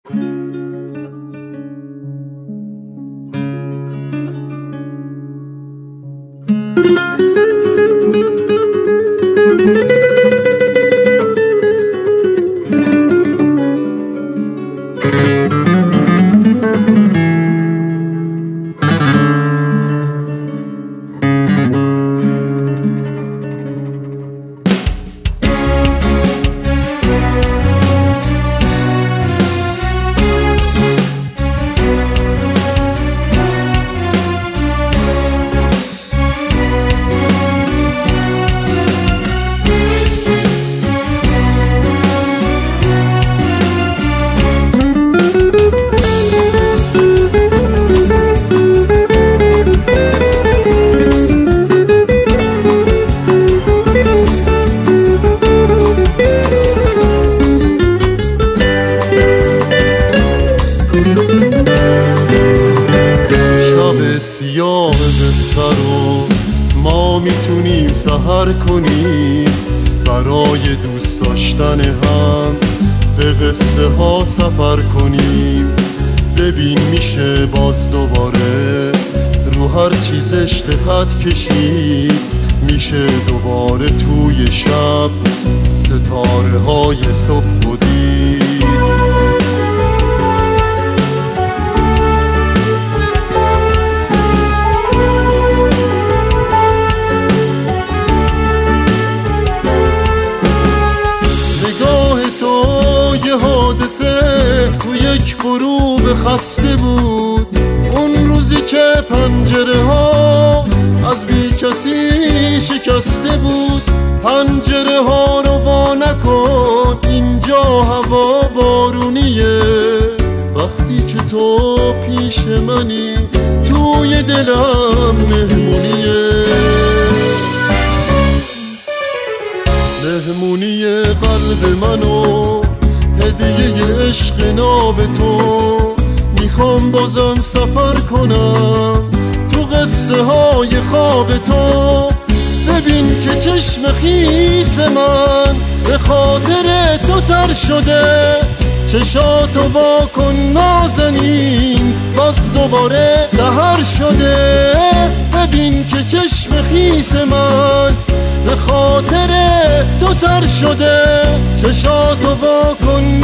شب سیاه قصه رو ما میتونیم سحر کنیم، برای دوست داشتن هم به قصه ها سفر کنیم. ببین میشه باز دوباره رو هر چیز خط کشید، میشه دوباره توی شب ستاره های صبح و دید. تو یک غروب خسته بود، اون روزی که پنجره ها از بی کسی شکسته بود. پنجره ها رو وا نکن، اینجا هوا بارونیه. وقتی که تو پیش منی توی دلم مهمونیه، مهمونی قلب منو هدیه عشق ناب تو. میخوام بازم سفر کنم تو قصه های خواب تو. ببین که چشم خیس من به خاطر تو تر شده، چشاتو وا کن نازنین باز دوباره سحر شده. ببین که چشم خیس من به خاطر تو تر شده، چشاتو وا کن